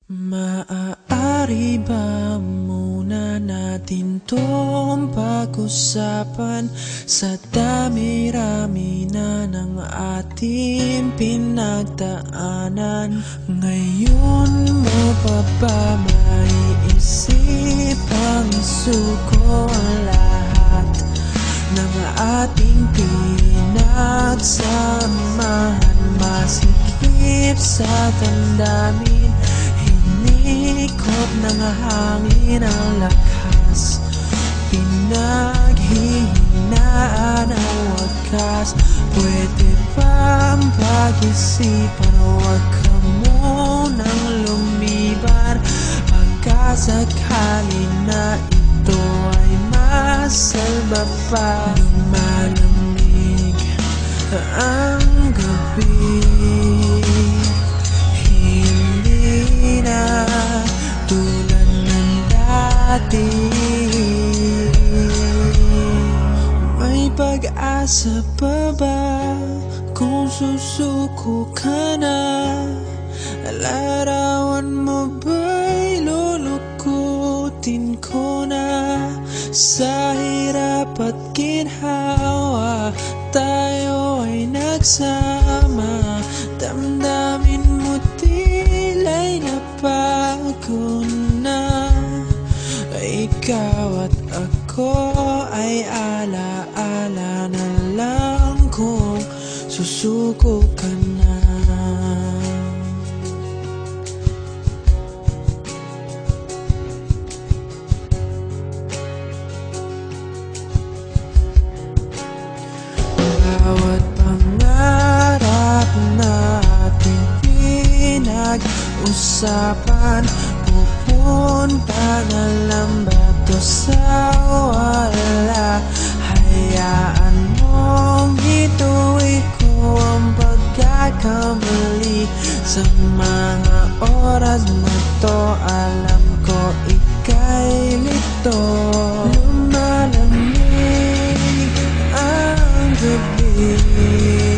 Maaari ba muna natin tong pag-usapan sa dami-rami na ng ating pinagdaanan? Ngayon mo pa ba maiisip ang isuko ang lahat ng ating pinagsamahan? Masikip sa damdamin, hinikot ng hangin ang lakas, pinaghihinaan ang wakas. Pwede bang pag-isipan, huwag ka munang lumiban, pagkasakali na ito ay masalba pa. Lumalamig ang gabi, hindi na tulad ng dati. May pag-asa pa ba kung susuko ka na? Larawan mo ba'y lulukutin ko na? Sa hirap at ginhawa tayo ay nagsama, damdamin mo tila'y nabago na. Ikaw at ako ay ala-ala na lang kung susuko ka na. Bawat pangarap natin pinag-usapan, pupunta na lang ba to sa wala? Hayaan mong ituloy ko ang pagkakamali. Sa mga oras na to, alam ko ika'y lito. Lumalamig ang gabi,